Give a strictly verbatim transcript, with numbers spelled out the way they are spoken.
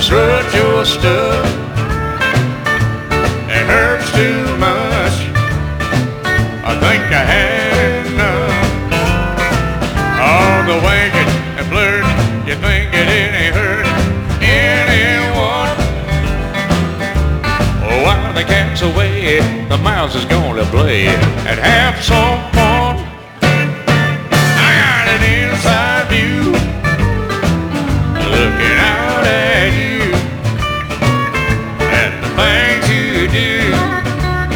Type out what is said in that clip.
strut your stuff. It hurts too much. I think I had enough. All the wicked and blurred, you think it ain't hurt anyone. Oh, while the cat's away, the mouse is gonna play at half some.